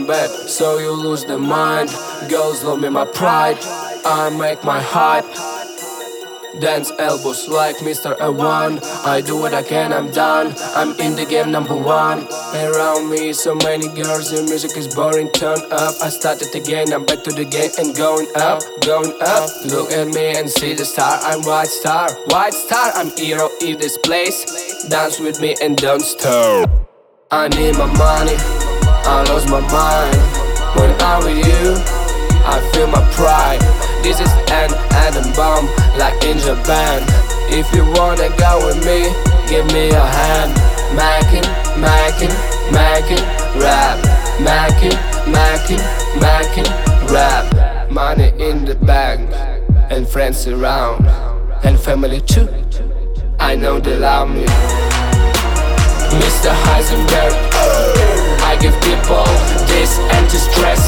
bad, so you lose the mind. Girls love me, my pride. I make my hype. Dance elbows like Mr. A1. I do what I can, I'm done. I'm in the game #1. Around me so many girls, the music is boring, turn up. I started again, I'm back to the game and going up, going up. Look at me and see the star, I'm white star, white star. I'm hero in this place. Dance with me and don't stop. I need my money, I lost my mind. When I'm with you, I feel my pride. This is an atom bomb, like in Japan. If you wanna go with me, give me a hand. Mackin', mackin', mackin', rap. Mackin', mackin', mackin', rap. Money in the bank, and friends around, and family too. I know they love me. Mr. Heisenberg, I give people this anti-stress.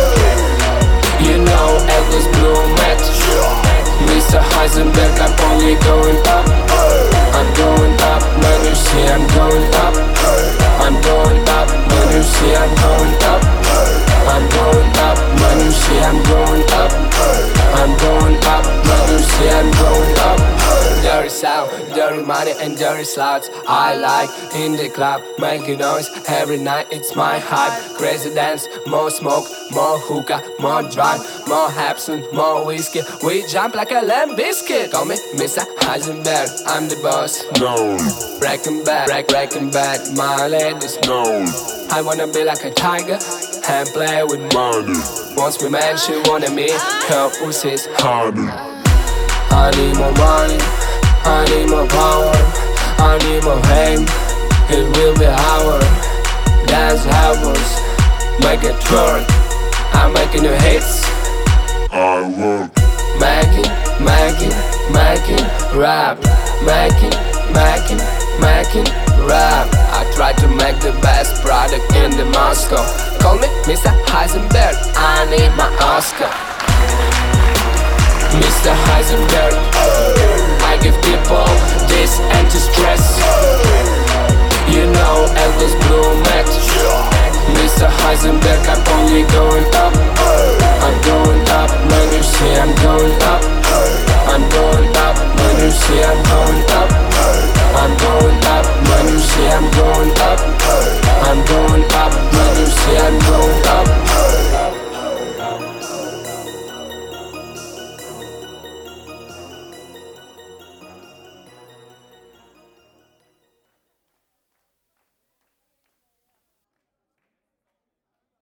You know Elvis Blue Met. Mr. Heisenberg, I'm only going up. I'm going up, man, you see I'm going up. I'm going up, man, you see I'm going up. I'm going up, man, you see I'm going up. I'm going up, man, you see I'm going up. Dirty sound, dirty money and dirty sluts. I like in the club, making noise every night, it's my hype. Crazy dance, more smoke, more hookah, more drive, more absinthe, more whiskey. We jump like a lamb biscuit. Call me Mr. Heisenberg, I'm the boss. No. Breaking bad, breaking bad, my ladies. No. I wanna be like a tiger and play with Money. Once we met, she wanted me, her pussy's Honey. I need more money, I need more power, I need more fame. It will be our dance albums, make it work. I'm making new hits. I work. Making, rap. Making, rap. I try to make the best product in the Moscow. Call me Mr. Heisenberg, I need my Oscar. Mr. Heisenberg, I give people this anti-stress. You know Elvis Blue Met.